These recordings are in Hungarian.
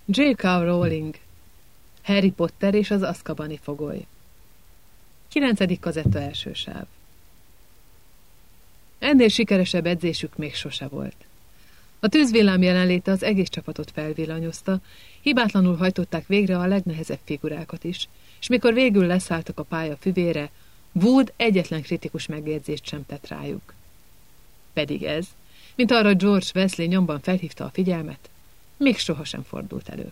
J.K. Rowling, Harry Potter és az Azkabani fogoly. 9. kazetta, első sáv. Ennél sikeresebb edzésük még sose volt. A tűzvillám jelenléte az egész csapatot felvillanyozta, hibátlanul hajtották végre a legnehezebb figurákat is, és mikor végül leszálltak a pálya füvére, Wood egyetlen kritikus megjegyzést sem tett rájuk. Pedig ez, mint arra George Weasley nyomban felhívta a figyelmet, még sohasem fordult elő.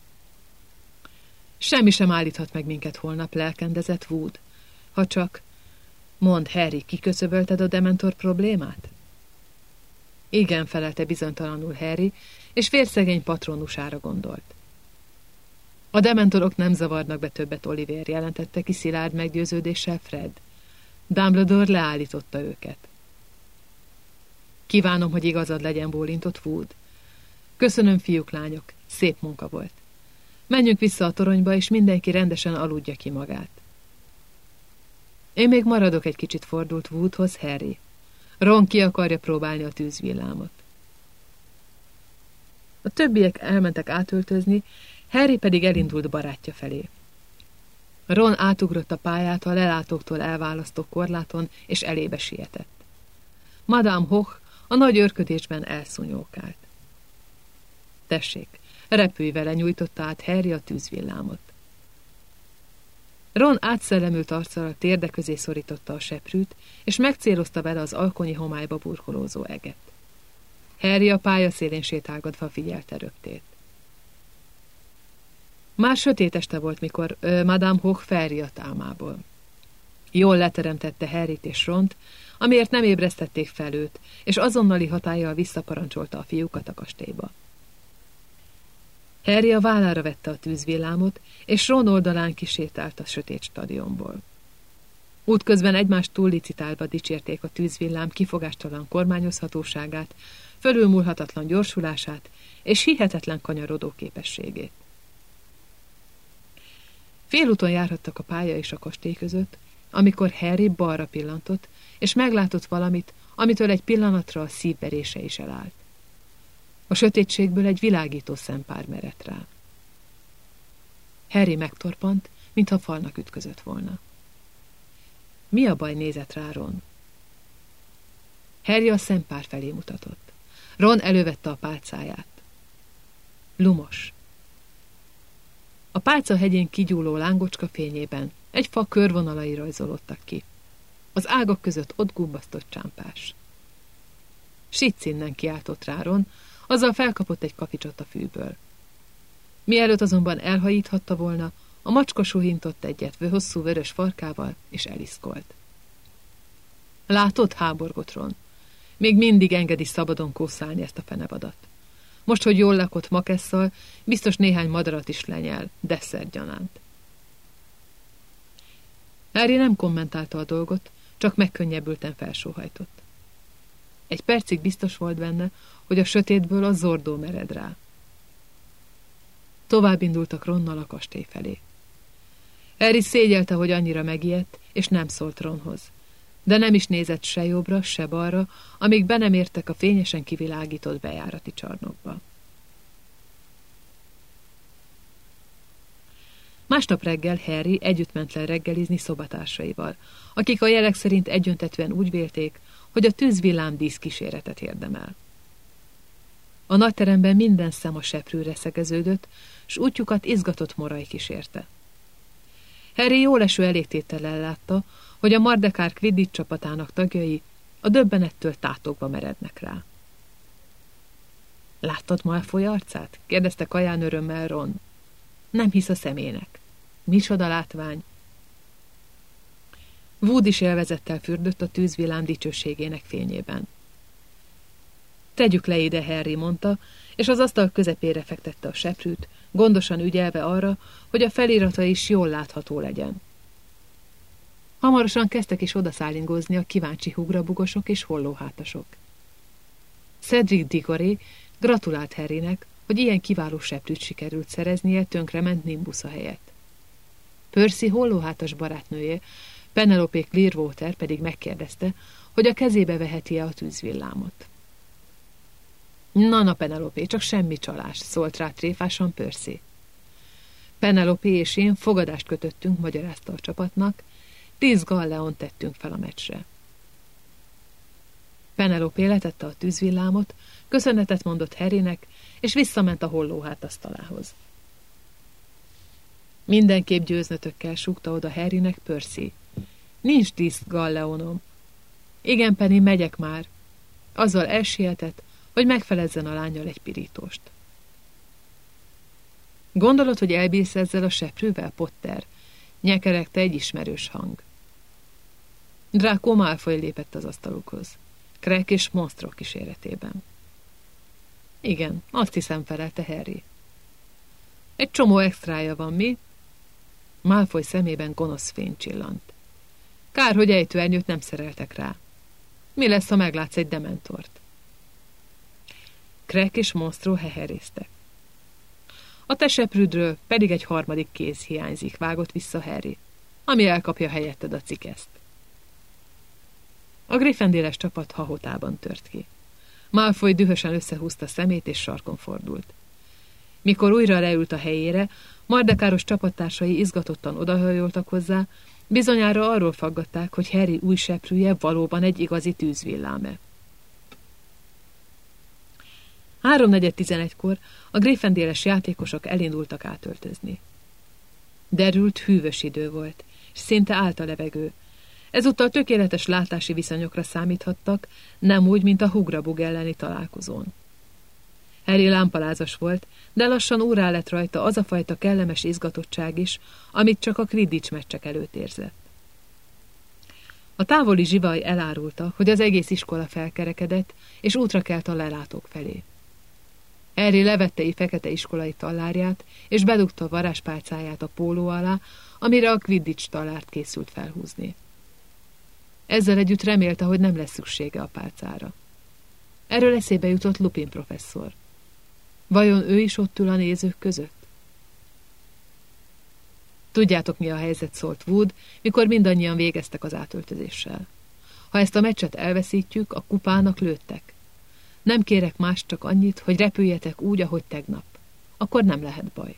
Semmi sem állíthat meg minket holnap, lelkendezett Wood. Ha csak, mondd, Harry, kiköszöbölted a Dementor problémát? Igen, felelte bizonytalanul Harry, és vérszegény patronusára gondolt. A dementorok nem zavarnak be többet, Oliver, jelentette ki szilárd meggyőződéssel Fred. Dumbledore leállította őket. Kívánom, hogy igazad legyen, bólintott Wood. Köszönöm, fiúk, lányok, szép munka volt. Menjünk vissza a toronyba, és mindenki rendesen aludja ki magát. Én még maradok egy kicsit, fordult Woodhoz Harry. Ron ki akarja próbálni a tűzvillámot. A többiek elmentek átöltözni, Harry pedig elindult barátja felé. Ron átugrott a pályát a lelátóktól elválasztó korláton, és elébe sietett. Madame Hoch a nagy őrködésben elszúnyókált. Tessék, repülj vele, nyújtotta át Harry a tűzvillámot. Ron átszellemült arccal a térde közé szorította a seprűt, és megcélozta vele az alkonyi homályba burkolózó eget. Harry a pálya szélén sétálgatva figyelte röptét. Már sötét este volt, mikor Madame Hoch felriadt álmából. Jól leteremtette Harryt és Ront, amiért nem ébresztették fel őt, és azonnali hatállyal visszaparancsolta a fiúkat a kastélyba. Harry a vállára vette a tűzvillámot, és Ron oldalán kisétált a sötét stadionból. Útközben egymást túllicitálva dicsérték a tűzvillám kifogástalan kormányozhatóságát, fölülmúlhatatlan gyorsulását és hihetetlen kanyarodó képességét. Félúton járhattak a pálya és a kastély között, amikor Harry balra pillantott, és meglátott valamit, amitől egy pillanatra a szívverése is elállt. A sötétségből egy világító szempár merett rá. Harry megtorpant, mintha falnak ütközött volna. Mi a baj, nézett rá Ron? Harry a szempár felé mutatott. Ron elővette a pálcáját. Lumos. A pálca hegyén kigyúló lángocska fényében egy fa körvonalai rajzolódtak ki. Az ágak között ott gubbasztott csámpás. Sitz innen, kiáltott rá Ron, azzal felkapott egy kapicsot a fűből. Mielőtt azonban elhajíthatta volna, a macska suhintott egyet hosszú vörös farkával, és eliszkolt. Látod, háborgott Ron. Még mindig engedi szabadon kószálni ezt a fenevadat. Most, hogy jól lakott makesszal, biztos néhány madarat is lenyel, desszertgyanánt. Harry nem kommentálta a dolgot, csak megkönnyebbülten felsóhajtott. Egy percig biztos volt benne, hogy a sötétből a zordó mered rá. Tovább indultak Ronnal a kastély felé. Harry szégyelte, hogy annyira megijedt, és nem szólt Ronhoz. De nem is nézett se jobbra, se balra, amíg be nem értek a fényesen kivilágított bejárati csarnokba. Másnap reggel Harry együtt ment le reggelizni szobatársaival, akik a jelek szerint egyöntetűen úgy vélték, hogy a tűzvillám díszkíséretet érdemel. A nagyteremben minden szem a seprűre szegeződött, s útjukat izgatott moraj kísérte. Harry jóleső elégtétellel látta, hogy a Mardekár Quidditch csapatának tagjai a döbbenettől tátogva merednek rá. Láttad Malfoy arcát? Kérdezte kaján örömmel Ron. Nem hisz a szemének. Micsoda látvány! Wood is élvezettel fürdött a tűzvillám dicsőségének fényében. Tegyük le ide, Harry, mondta, és az asztal közepére fektette a seprűt, gondosan ügyelve arra, hogy a felirata is jól látható legyen. Hamarosan kezdtek is odaszálingozni a kíváncsi hugrabugosok és hollóhátasok. Cedric Diggory gratulált Harrynek, hogy ilyen kiváló seprűt sikerült szereznie tönkrement Nimbusza helyett. Percy hollóhátas barátnője, Penelope Clearwater pedig megkérdezte, hogy a kezébe veheti-e a tűzvillámot. Na, Penelope, csak semmi csalás, szólt rá tréfásan Percy. Penelope és én fogadást kötöttünk, magyarázta a csapatnak, 10 galleont tettünk fel a meccsre. Penelope letette a tűzvillámot, köszönetet mondott Harrynek, és visszament a hollóhát asztalához. Mindenképp győznötökkel súgta oda Harrynek Percy. Nincs 10 galleonom. Igen, Penny, megyek már. Azzal elsietett, hogy megfelezzen a lánnyal egy pirítóst. Gondolod, hogy elbírsz ezzel a seprűvel, Potter? Nyekeregte egy ismerős hang. Draco Malfoy lépett az asztalukhoz. Crack és monsztrok kíséretében. Igen, azt hiszem, felelte Harry. Egy csomó extrája van, mi? Malfoy szemében gonosz fény csillant. Kár, hogy ejtőernyőt nem szereltek rá. Mi lesz, ha meglátsz egy dementort? Crack és monsztró heherésztek. A te seprűdről pedig egy harmadik kéz hiányzik, vágott vissza Harry, ami elkapja helyetted a cikeszt. A Gryffindéles csapat hahotában tört ki. Malfoy dühösen összehúzta szemét és sarkon fordult. Mikor újra leült a helyére, mardekáros csapattársai izgatottan odahajoltak hozzá, bizonyára arról faggatták, hogy Harry új seprűje valóban egy igazi tűzvillám-e. 3:11-kor a Gryffindéles játékosok elindultak átöltözni. Derült, hűvös idő volt, és szinte állt a levegő. Ezúttal tökéletes látási viszonyokra számíthattak, nem úgy, mint a Hugrabug elleni találkozón. Harry lámpalázas volt, de lassan órá lett rajta az a fajta kellemes izgatottság is, amit csak a Quidditch meccsek előtt érzett. A távoli zsivaj elárulta, hogy az egész iskola felkerekedett, és útra kelt a lelátók felé. Harry levette egy fekete iskolai tallárját, és bedugta a varázspálcáját a póló alá, amire a Quidditch tallárt készült felhúzni. Ezzel együtt remélte, hogy nem lesz szüksége a pálcára. Erről eszébe jutott Lupin professzor. Vajon ő is ott ül a nézők között? Tudjátok, mi a helyzet, szólt Wood, mikor mindannyian végeztek az átöltözéssel. Ha ezt a meccset elveszítjük, a kupának lőttek. Nem kérek más, csak annyit, hogy repüljetek úgy, ahogy tegnap. Akkor nem lehet baj.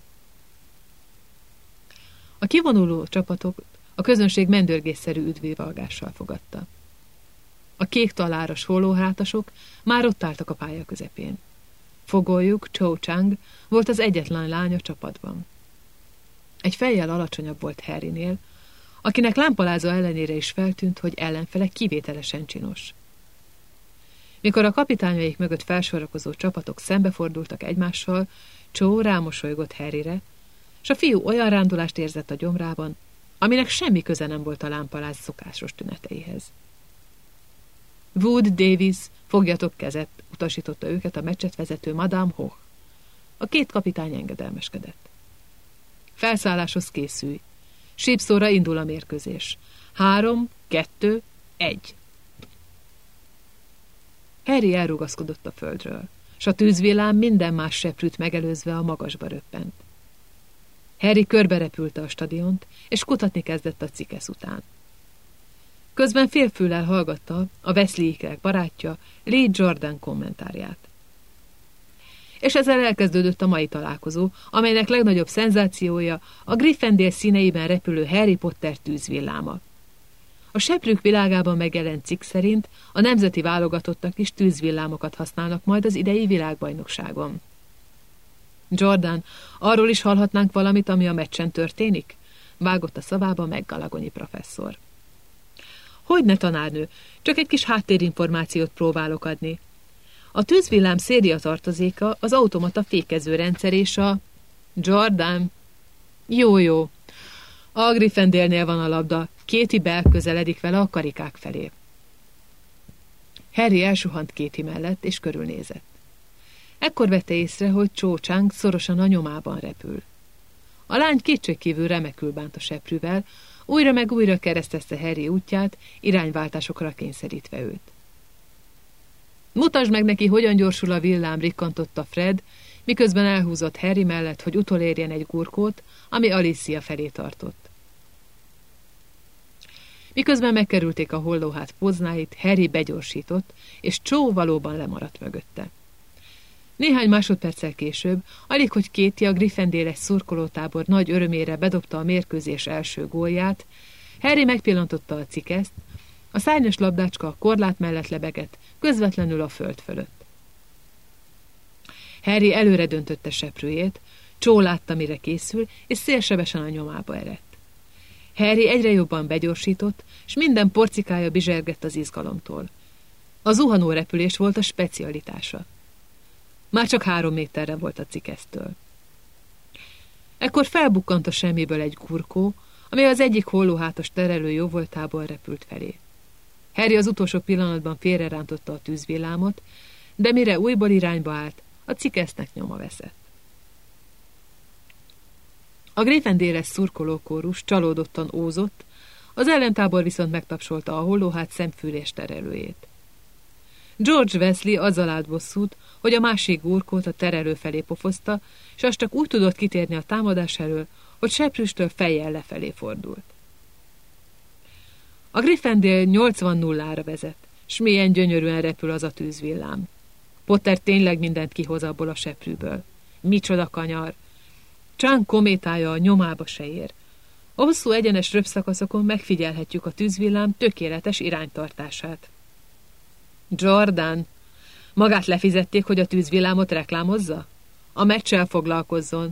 A kivonuló csapatok a közönség mendörgésszerű üdvrivalgással fogadta. A kék taláros hollóhátasok már ott álltak a pálya közepén. Fogoljuk, Cho Chang volt az egyetlen lány a csapatban. Egy fejjel alacsonyabb volt Harrynél, akinek lámpaláza ellenére is feltűnt, hogy ellenfele kivételesen csinos. Mikor a kapitányaik mögött felsorakozó csapatok szembefordultak egymással, Cho rámosolygott Harryre, s a fiú olyan rándulást érzett a gyomrában, aminek semmi köze nem volt a lámpaláz szokásos tüneteihez. Wood, Davis, fogjatok kezet, utasította őket a meccset vezető Madame Hoch. A két kapitány engedelmeskedett. Felszálláshoz készülj. Sípszóra indul a mérkőzés. 3, 2, 1. Harry elrugaszkodott a földről, s a tűzvillám minden más seprűt megelőzve a magasba röppent. Harry körberepülte a stadiont, és kutatni kezdett a cikesz után. Közben félfüllel hallgatta a Weasley-ikrek barátja Lee Jordan kommentárját. És ezzel elkezdődött a mai találkozó, amelynek legnagyobb szenzációja a Gryffindor színeiben repülő Harry Potter tűzvilláma. A seprők világában megjelent cikk szerint a nemzeti válogatottak is tűzvillámokat használnak majd az idei világbajnokságon. Jordan, arról is hallhatnánk valamit, ami a meccsen történik? Vágott a szavába McGonagall professzor. Hogyne, tanárnő, csak egy kis háttérinformációt próbálok adni. A tűzvillám széria tartozéka az automata fékezőrendszer és a... Jordan. Jó. A Gryffindornél van a labda, Katie Bell közeledik vele a karikák felé. Harry elsuhant Katie mellett, és körülnézett. Ekkor vette észre, hogy Cho Chang szorosan a nyomában repül. A lány kétségkívül remekül bánt a seprűvel, újra meg újra keresztezte Harry útját, irányváltásokra kényszerítve őt. Mutasd meg neki, hogyan gyorsul a villám, rikkantotta Fred, miközben elhúzott Harry mellett, hogy utolérjen egy gurkót, ami Alicia felé tartott. Miközben megkerülték a hollóhát poznáit, Harry begyorsított, és Cho valóban lemaradt mögötte. Néhány másodperccel később, alig hogy Katie a Gryffindor-es szurkolótábor nagy örömére bedobta a mérkőzés első gólját, Harry megpillantotta a cikeszt, a szárnyas labdácska a korlát mellett lebegett, közvetlenül a föld fölött. Harry előre döntötte seprűjét, Cho látta, mire készül, és szélsebesen a nyomába eredt. Harry egyre jobban begyorsított, és minden porcikája bizsergett az izgalomtól. A zuhanó repülés volt a specialitása. Már csak 3 méterre volt a cikesztől. Ekkor felbukkant a semmiből egy gurkó, amely az egyik hollóhátas terelő jóvoltából repült felé. Harry az utolsó pillanatban félrerántotta a tűzvillámot, de mire újból irányba állt, a cikesznek nyoma veszett. A Gryffindor-es szurkolókórus csalódottan ózott, az ellentábor viszont megtapsolta a hollóhát szemfűrés terelőjét. George Weasley azzal állt bosszút, hogy a másik gurkót a terelő felé pofozta, és az csak úgy tudott kitérni a támadás elől, hogy seprűstől fejjel lefelé fordult. A Gryffindor 80-0-ra vezet, s milyen gyönyörűen repül az a tűzvillám. Potter tényleg mindent kihoz abból a seprűből. Micsoda kanyar! Csán kométája a nyomába se ér. A hosszú egyenes röpszakaszokon megfigyelhetjük a tűzvillám tökéletes iránytartását. Jordan, magát lefizették, hogy a tűzvillámot reklámozza? A meccsel foglalkozzon.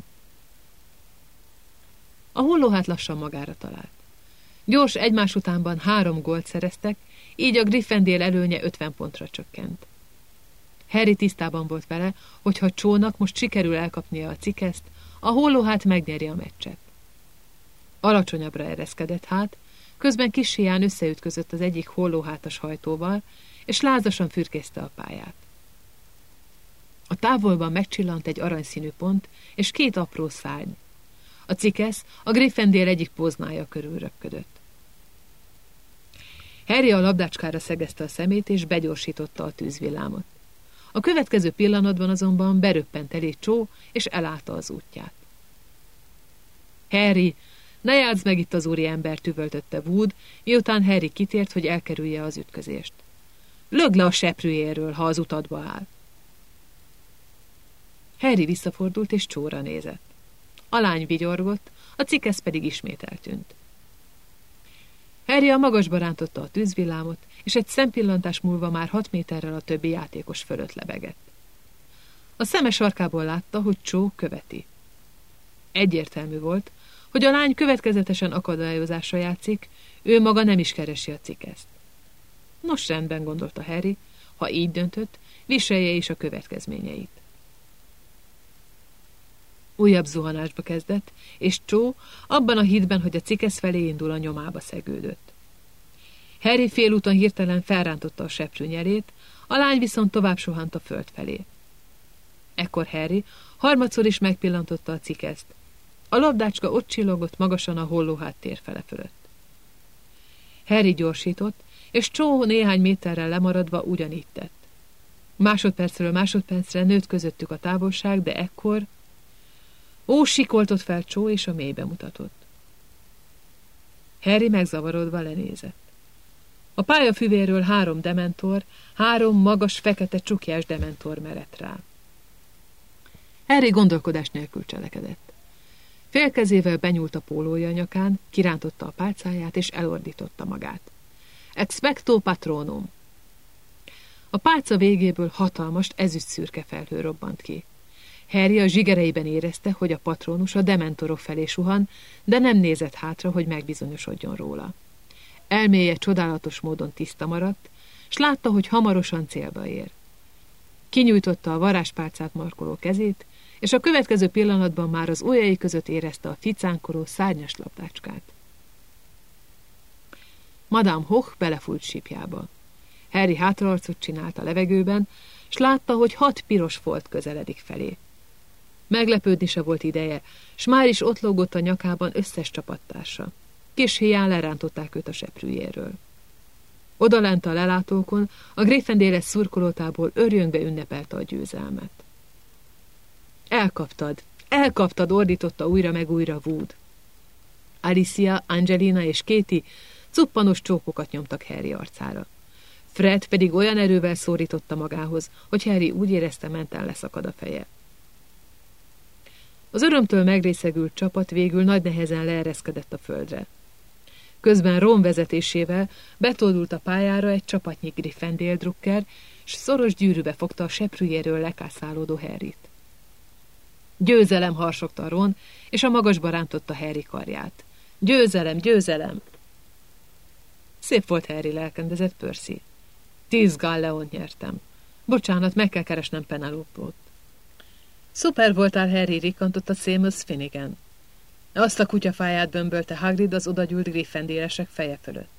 A hollóhát lassan magára talált. Gyors egymás utánban 3 gólt szereztek, így a Gryffindor előnye 50 pontra csökkent. Harry tisztában volt vele, hogy ha Cho-nak most sikerül elkapnia a cikeszt, a hollóhát megnyeri a meccset. Alacsonyabbra ereszkedett hát, közben kis híján összeütközött az egyik hollóhátas hajtóval, és lázasan fürkészte a pályát. A távolban megcsillant egy aranyszínű pont, és 2 apró szárny. A cikesz a Gryffindor egyik póznája körül röpködött. Harry a labdácskára szegezte a szemét, és begyorsította a tűzvillámot. A következő pillanatban azonban beröppent elé Cho, és elállta az útját. Harry, ne játsz meg itt az úriembert, üvöltötte Wood, miután Harry kitért, hogy elkerülje az ütközést. Lögd le a seprűjéről, ha az utadba áll. Harry visszafordult, és Cho-ra nézett. A lány vigyorgott, a cikesz pedig ismét eltűnt. Harry a magasba rántotta a tűzvillámot, és egy szempillantás múlva már 6 méterrel a többi játékos fölött lebegett. A szeme sarkából látta, hogy Cho követi. Egyértelmű volt, hogy a lány következetesen akadályozásra játszik, ő maga nem is keresi a cikeszt. Nos, rendben, gondolta Harry, ha így döntött, viselje is a következményeit. Újabb zuhanásba kezdett, és Cho abban a hitben, hogy a cikesz felé indul, a nyomába szegődött. Harry félúton hirtelen felrántotta a seprű nyelét, a lány viszont tovább suhant a föld felé. Ekkor Harry harmadszor is megpillantotta a cikeszt. A labdácska ott csillogott magasan a hollóhát térfele fölött. Harry gyorsított, és Cho néhány méterrel lemaradva ugyanígy tett. Másodpercről másodpercre nőtt közöttük a távolság, de ekkor... Ó, sikoltott fel Cho, és a mélybe mutatott. Harry megzavarodva lenézett. A pályafüvéről 3 dementor, 3 magas, fekete, csukjás dementor merett rá. Harry gondolkodás nélkül cselekedett. Félkezével benyúlt a pólója nyakán, kirántotta a pálcáját, és elordította magát. Expecto Patronum. A pálca végéből hatalmas, ezüstszürke felhő robbant ki. Harry a zsigereiben érezte, hogy a patronus a dementorok felé suhan, de nem nézett hátra, hogy megbizonyosodjon róla. Elméje csodálatos módon tiszta maradt, s látta, hogy hamarosan célba ér. Kinyújtotta a varázspálcát markoló kezét, és a következő pillanatban már az ujjai között érezte a ficánkoró szárnyas labdácskát. Madame Hoch belefújt sípjába. Harry hátraarcot csinált a levegőben, s látta, hogy 6 piros folt közeledik felé. Meglepődni se volt ideje, s már is ott lógott a nyakában összes csapattársa. Kis híján lerántották őt a seprűjéről. Odalent a lelátókon a Gryffindor-es szurkolótából örjöngve ünnepelte a győzelmet. Elkaptad, ordította újra meg újra Wood. Alicia, Angelina és Katie cuppanos csókokat nyomtak Harry arcára. Fred pedig olyan erővel szorította magához, hogy Harry úgy érezte, mentán leszakad a feje. Az örömtől megrészegült csapat végül nagy nehezen leereszkedett a földre. Közben Ron vezetésével betoldult a pályára egy csapatnyi Gryffindor drukker, s szoros gyűrűbe fogta a seprűjéről lekászálódó Harryt. Győzelem, harsogta Ron, és a magasba rántotta Harry karját. Győzelem, győzelem! Szép volt, Harry, lelkendezett Percy. 10 galleont nyertem. Bocsánat, meg kell keresnem Penelope-ot. Szuper voltál, Harry, rikantott a Seamus Finnegan. Azt a kutyafáját bömbölte Hagrid az odagyűlt Gryffindóresek feje fölött.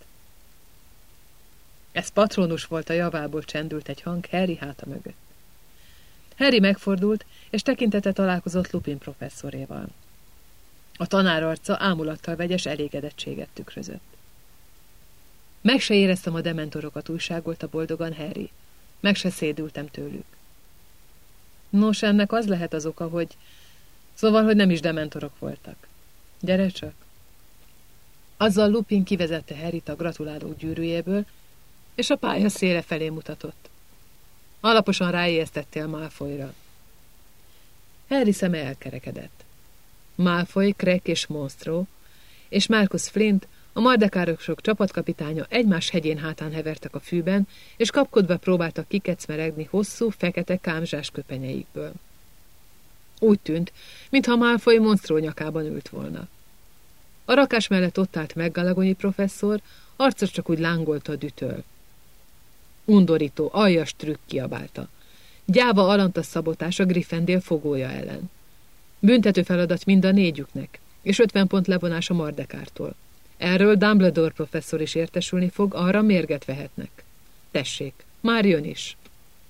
Ez Patronus volt, a javából csendült egy hang Harry háta mögött. Harry megfordult, és tekintete találkozott Lupin professzoréval. A tanár arca ámulattal vegyes elégedettséget tükrözött. Meg se éreztem a dementorokat, újságolta boldogan Harry. Meg se szédültem tőlük. Nos, ennek az lehet az oka, hogy... Szóval, hogy nem is dementorok voltak. Gyere csak! Azzal Lupin kivezette Harryt a gratulálók gyűrűjéből, és a pálya széle felé mutatott. Alaposan ráijesztettél Malfoyra. Harry szeme elkerekedett. Malfoy, Crack és Monstro, és Marcus Flint, a mardekárosok csapatkapitánya egymás hegyén hátán hevertek a fűben, és kapkodva próbáltak kikecmeregni hosszú, fekete kámzsás köpenyeikből. Úgy tűnt, mintha Malfoy Monstro nyakában ült volna. A rakás mellett ott állt McGonagall professzor, arca csak úgy lángolta a dühtől. Undorító, aljas trükk, kiabálta. Gyáva alantas szabotás a Gryffindor fogója ellen. Büntető feladat mind a négyüknek, és 50 pont levonás a Mardekártól. Erről Dumbledore professzor is értesülni fog, arra mérget vehetnek. Tessék, már jön is.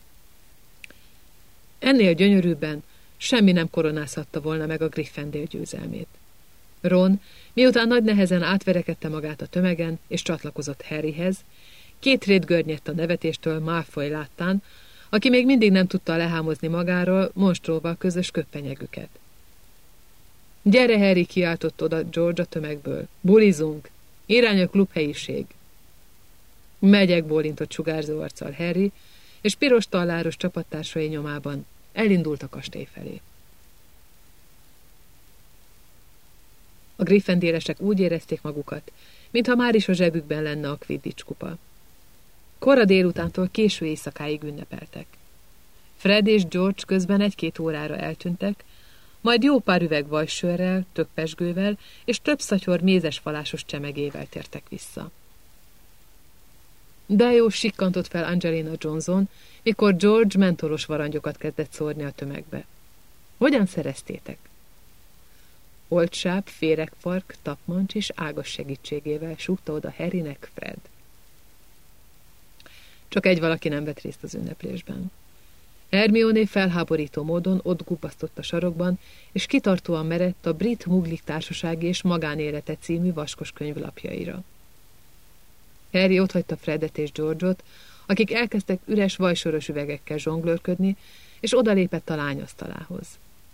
Ennél gyönyörűbben semmi nem koronázhatta volna meg a Gryffindor győzelmét. Ron, miután nagy nehezen átverekedte magát a tömegen, és csatlakozott Harryhez, két rét görnyedt a nevetéstől Malfoy láttán, aki még mindig nem tudta lehámozni magáról Monstróval közös köppenyegüket. Gyere, Harry, kiáltott oda George a tömegből. Bulizunk! Irány a klubhelyiség! Megyek, bólintott sugárzó arccal Harry, és piros talláros csapattársai nyomában elindult a kastély felé. A Gryffindóresek úgy érezték magukat, mintha már is a zsebükben lenne a Quidditch kupa. Kora délutántól késő éjszakáig ünnepeltek. Fred és George közben 1-2 órára eltűntek, majd jó pár üveg vajsörrel, tökpezsgővel és több szatyor mézesfalásos csemegével tértek vissza. De jó, sikkantott fel Angelina Johnson, mikor George mentolos varangyokat kezdett szórni a tömegbe. Hogyan szereztétek? Olcsáp, féregfark, tapmancs és ágas segítségével súgta oda Harrynek Fred. Csak egy valaki nem vett részt az ünneplésben. Hermione felháborító módon ott gubbasztott a sarokban, és kitartóan merett a Brit Muglik Társasági és Magánélete című vaskos könyvlapjaira. Harry otthagyta Fredet és George-ot, akik elkezdtek üres vajsoros üvegekkel zsonglőrködni, és odalépett a lányasztalához.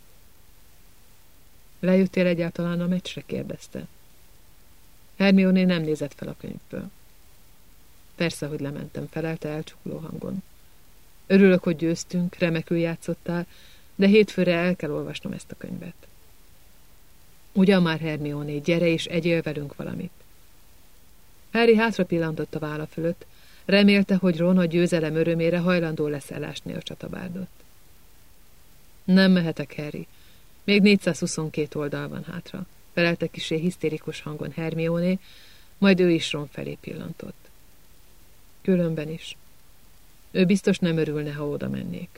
Lejöttél egyáltalán a meccsre? Kérdezte. Hermione nem nézett fel a könyvből. Persze, hogy lementem, felelte elcsukló hangon. Örülök, hogy győztünk, remekül játszottál, de hétfőre el kell olvasnom ezt a könyvet. Ugyan már, Hermione, gyere és egyél velünk valamit. Harry hátra pillantott a válla fölött, remélte, hogy Ron a győzelem örömére hajlandó lesz elásni a csatabárdot. Nem mehetek, Harry. Még 422 oldal van hátra, felelte kissé hisztérikus hangon Hermione, majd ő is Ron felé pillantott. Különben is. Ő biztos nem örülne, ha oda mennék.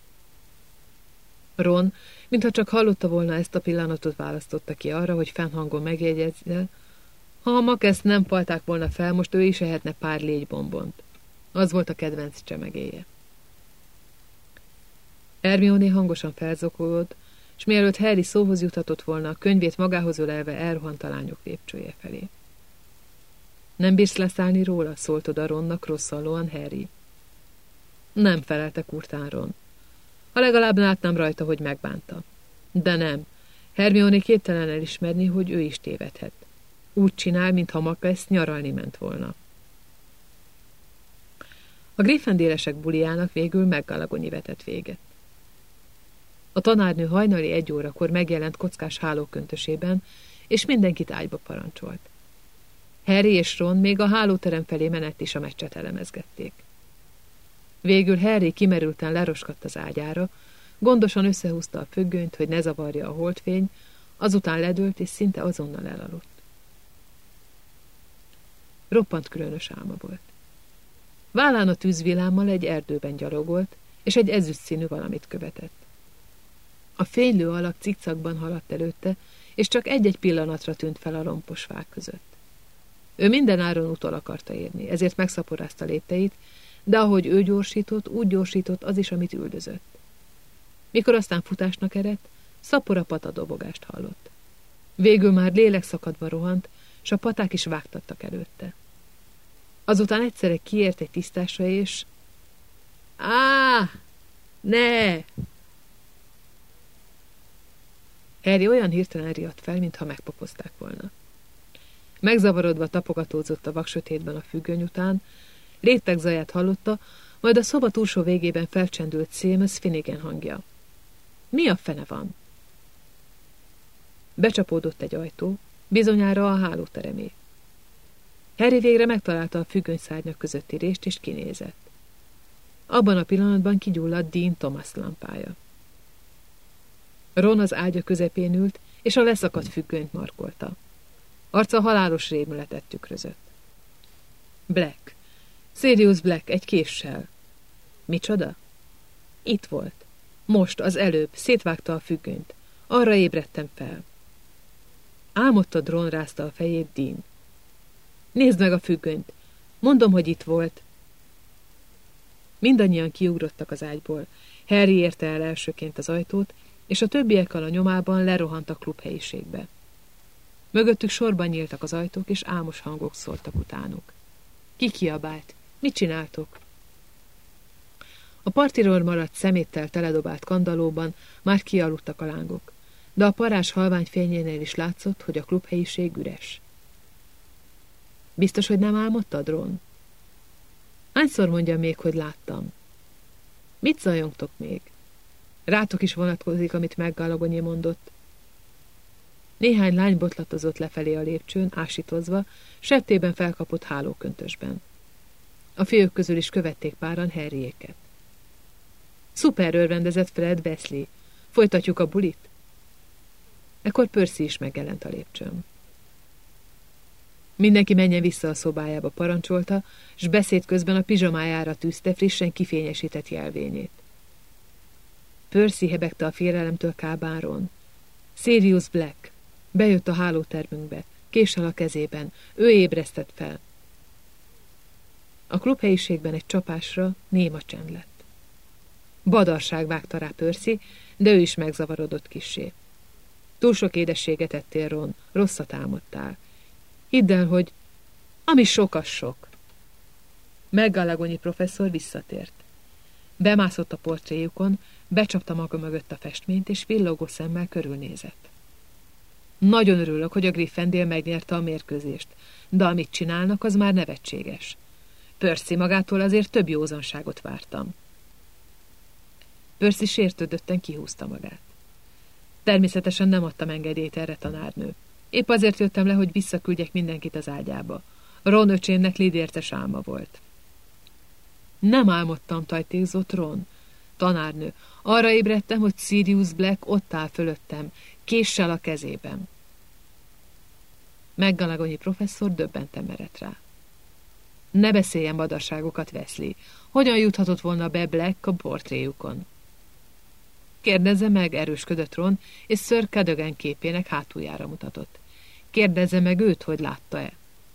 Ron, mintha csak hallotta volna ezt a pillanatot, választotta ki arra, hogy fennhangon megjegyezze, ha a Makeszt nem palták volna fel, most ő is ehetne pár légybombont. Az volt a kedvenc csemegéje. Hermione hangosan felzokogott, és mielőtt Harry szóhoz juthatott volna, a könyvét magához ölelve elrohant a lányok lépcsője felé. Nem bírsz leszállni róla? Szólt oda Ronnak rosszallóan Harry. Nem, felelte kurtán Ron. Ha legalább látnám rajta, hogy megbánta. De nem. Hermione képtelen elismerni, hogy ő is tévedhet. Úgy csinál, mintha Makesz nyaralni ment volna. A Gryffindélesek buliának végül McGonagall vetett véget. A tanárnő hajnali 1 órakor megjelent kockás hálóköntösében, és mindenkit ágyba parancsolt. Harry és Ron még a hálóterem felé menett is a meccset elemezgették. Végül Harry kimerülten leroskadt az ágyára, gondosan összehúzta a függönyt, hogy ne zavarja a holdfény, azután ledőlt és szinte azonnal elaludt. Roppant különös álma volt. Vállán a tűzvillámmal egy erdőben gyalogolt, és egy ezüst színű valamit követett. A fénylő alak cikcakban haladt előtte, és csak egy-egy pillanatra tűnt fel a lompos fák között. Ő mindenáron utol akarta érni, ezért megszaporázta lépteit, de ahogy ő gyorsított, úgy gyorsított az is, amit üldözött. Mikor aztán futásnak eredt, szapora patadobogást hallott. Végül már lélekszakadva rohant, s a paták is vágtattak előtte. Azután egyszerre kiért egy tisztásra, és... Á! Ne! Harry olyan hirtelen riadt fel, mintha megpopozták volna. Megzavarodva tapogatózott a vaksötétben a függöny után, rétegzaját hallotta, majd a szoba túlsó végében felcsendült Seamus Finnegan hangja. Mi a fene van? Becsapódott egy ajtó, bizonyára a hálóteremé. Harry végre megtalálta a függönyszárnyak közötti rést, és kinézett. Abban a pillanatban kigyulladt Dean Thomas lámpája. Ron az ágya közepén ült, és a leszakadt függönyt markolta. Arca halálos rémületet tükrözött. Black. Sirius Black egy késsel. Micsoda? Itt volt. Most, az előbb, szétvágta a függönyt. Arra ébredtem fel. Álmodtad, Ron, rázta a fejét Dean. Nézd meg a függönyt. Mondom, hogy itt volt. Mindannyian kiugrottak az ágyból. Harry érte el elsőként az ajtót, és a többiekkel a nyomában lerohant a klubhelyiségbe. Mögöttük sorban nyíltak az ajtók, és álmos hangok szóltak utánuk. Ki kiabált? Mit csináltok? A partiról maradt szeméttel teledobált kandallóban már kialudtak a lángok, de a parázs halvány fényénél is látszott, hogy a klubhelyiség üres. Biztos, hogy nem álmodtad, Ron? Hányszor mondja még, hogy láttam? Mit zajongtok még? Rátok is vonatkozik, amit McGonagall mondott. Néhány lány botlatozott lefelé a lépcsőn, ásítozva, septében felkapott hálóköntösben. A fiúk közül is követték páran Harryéket. Szuper, örvendezett Fred Weasley. Folytatjuk a bulit? Ekkor Percy is megjelent a lépcsőn. Mindenki menjen vissza a szobájába, parancsolta, s beszéd közben a pizsamájára tűzte frissen kifényesített jelvényét. Percy hebegte a félelemtől kábán Ron. Sirius Black. Bejött a hálótermünkbe, késsel a kezében. Ő ébresztett fel. A klubhelyiségben egy csapásra néma csend lett. Badarság vágta rá Percy, de ő is megzavarodott kissé. Túl sok édességet ettél, Ron, rosszat álmodtál. Hidd el, hogy ami sok, az sok. McGonagall professzor visszatért. Bemászott a portréjukon, becsapta maga mögött a festményt, és villogó szemmel körülnézett. Nagyon örülök, hogy a Gryffindor megnyerte a mérkőzést, de amit csinálnak, az már nevetséges. Percy magától azért több józanságot vártam. Percy sértődötten kihúzta magát. Természetesen nem adtam engedélyt erre, tanárnő. Épp azért jöttem le, hogy visszaküldjek mindenkit az ágyába. Ron öcsémnek lidérces álma volt. Nem álmodtam, tajtékzott Ron. Tanárnő, arra ébredtem, hogy Sirius Black ott áll fölöttem, késsel a kezében. McGonagall professzor döbbenten merett rá. Ne beszéljen badarságokat, Weasley. Hogyan juthatott volna be Black a portréjukon? Kérdezze meg, erősködött Ron, és Sir Cadogan képének hátuljára mutatott. Kérdezze meg őt, hogy látta-e.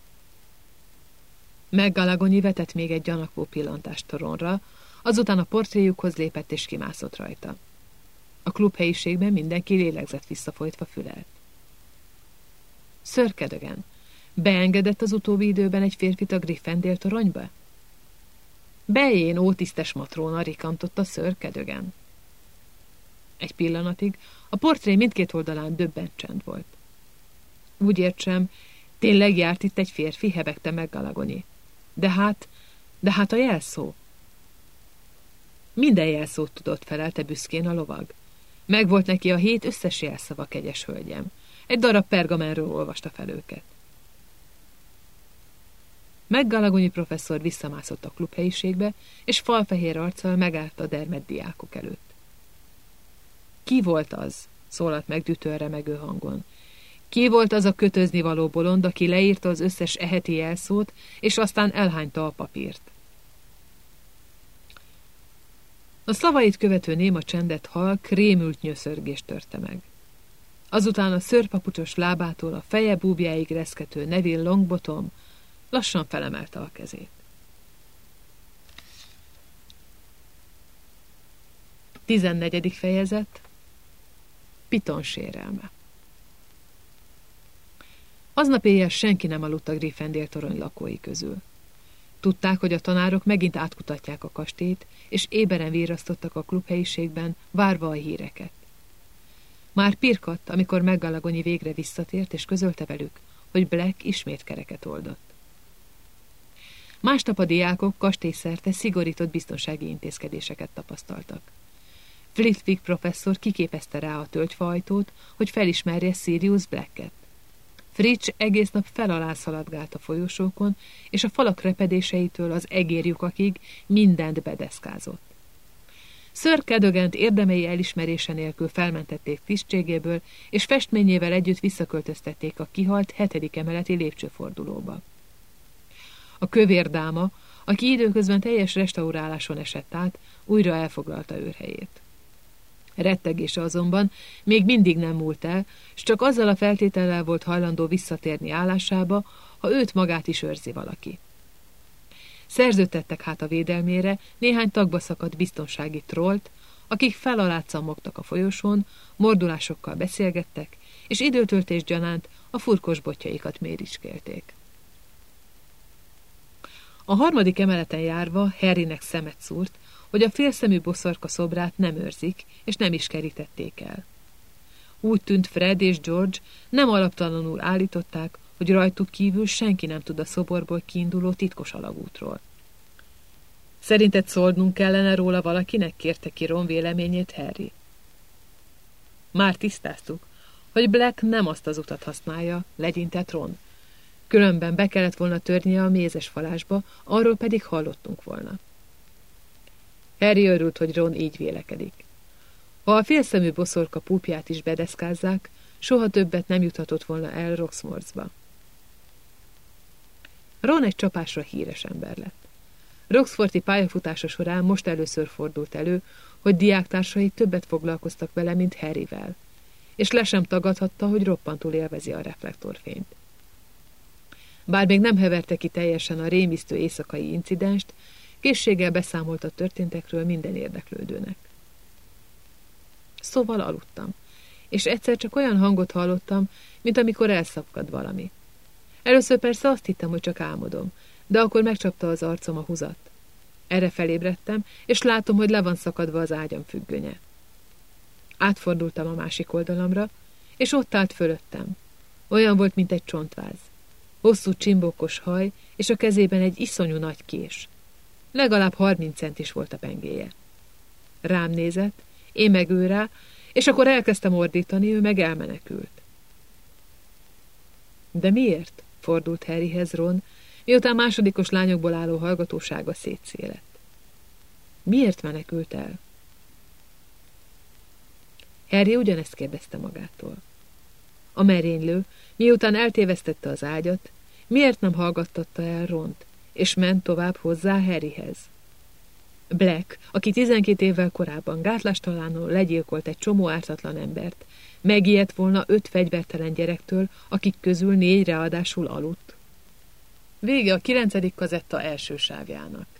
McGonagall vetett még egy gyanakvó pillantást a Ronra, azután a portréjukhoz lépett és kimászott rajta. A klubhelyiségben mindenki lélegzett visszafolytva fülelt. Sir Cadogan, beengedett az utóbbi időben egy férfit a Gryffindor toronyba? Bején, ó tisztes matróna, rikantotta Sir Cadogan. Egy pillanatig a portré mindkét oldalán döbbent csend volt. Úgy értsem, tényleg járt itt egy férfi, hebegte McGonagall. De hát a jelszó. Minden jelszót tudott, felelte büszkén a lovag. Megvolt neki a 7 összes jelszava, kegyes hölgyem. Egy darab pergamenről olvasta fel őket. McGallagony professzor visszamászott a klubhelyiségbe, és falfehér arccal megállt a dermedt diákok előtt. Ki volt az? Szólalt meg dühtően remegő hangon. Ki volt az a kötözni való bolond, aki leírta az összes eheti jelszót, és aztán elhányta a papírt? A szavait követő néma csendet halk, rémült nyöszörgés törte meg. Azután a szőrpapucsos lábától a feje búbjáig reszkető Neville Longbottom lassan felemelte a kezét. 14. fejezet. Piton sérelme. Aznap éjjel senki nem aludt a Gryffindor torony lakói közül. Tudták, hogy a tanárok megint átkutatják a kastélyt, és éberen virrasztottak a klubhelyiségben, várva a híreket. Már pirkadt, amikor McGallagony végre visszatért, és közölte velük, hogy Black ismét kereket oldott. Másnap a diákok kastélyszerte szigorított biztonsági intézkedéseket tapasztaltak. Flitwick professzor kiképezte rá a tölgyfaajtót, hogy felismerje Sirius Blacket. Fritz egész nap fel alá szaladgált a folyosókon, és a falak repedéseitől az egérlyukakig mindent bedeszkázott. Sir Cadogan-t érdemei elismerése nélkül felmentették tisztségéből, és festményével együtt visszaköltöztették a kihalt 7. emeleti lépcsőfordulóba. A kövér dáma, aki időközben teljes restauráláson esett át, újra elfoglalta őrhelyét. Rettegése azonban még mindig nem múlt el, s csak azzal a feltétellel volt hajlandó visszatérni állásába, ha őt magát is őrzi valaki. Szerződtettek hát a védelmére néhány tagba szakadt biztonsági trollt, akik fel alá cammogtak a folyosón, mordulásokkal beszélgettek, és időtöltés gyanánt a furkos botjaikat méricskélték. A 3. emeleten járva Harrynek szemet szúrt, hogy a félszemű boszorka szobrát nem őrzik, és nem is kerítették el. Úgy tűnt, Fred és George nem alaptalanul állították, hogy rajtuk kívül senki nem tud a szoborból kiinduló titkos alagútról. Szerinted szólnunk kellene róla valakinek, kérte ki Ron véleményét Harry. Már tisztáztuk, hogy Black nem azt az utat használja, legyintett Ron. Különben be kellett volna törnie a mézes falásba, arról pedig hallottunk volna. Harry örült, hogy Ron így vélekedik. Ha a félszemű boszorka púpját is bedeszkázzák, soha többet nem juthatott volna el Roxmorcba. Ron egy csapásra híres ember lett. Roxforti pályafutása során most először fordult elő, hogy diáktársai többet foglalkoztak vele, mint Harryvel, és le sem tagadhatta, hogy roppantul élvezi a reflektorfényt. Bár még nem heverte ki teljesen a rémisztő éjszakai incidenst, készséggel beszámolt a történtekről minden érdeklődőnek. Szóval aludtam, és egyszer csak olyan hangot hallottam, mint amikor elszapkad valami. Először persze azt hittem, hogy csak álmodom, de akkor megcsapta az arcom a húzat. Erre felébredtem, és látom, hogy le van szakadva az ágyam függönye. Átfordultam a másik oldalamra, és ott állt fölöttem. Olyan volt, mint egy csontváz. Hosszú csimbókos haj, és a kezében egy iszonyú nagy kés. Legalább 30 centis volt a pengéje. Rám nézett, én meg ő rá, és akkor elkezdtem ordítani, ő meg elmenekült. De miért? Fordult Harryhez Ron, miután másodikos lányokból álló hallgatósága szétszélett. Miért menekült el? Harry ugyanezt kérdezte magától. A merénylő, miután eltévesztette az ágyat, miért nem hallgattatta el Ront, és ment tovább hozzá Harryhez? Black, aki 12 évvel korábban gátlástalanul legyilkolt egy csomó ártatlan embert, megijedt volna 5 fegyvertelen gyerektől, akik közül 4 ráadásul aludt. Vége a 9. kazetta első sávjának.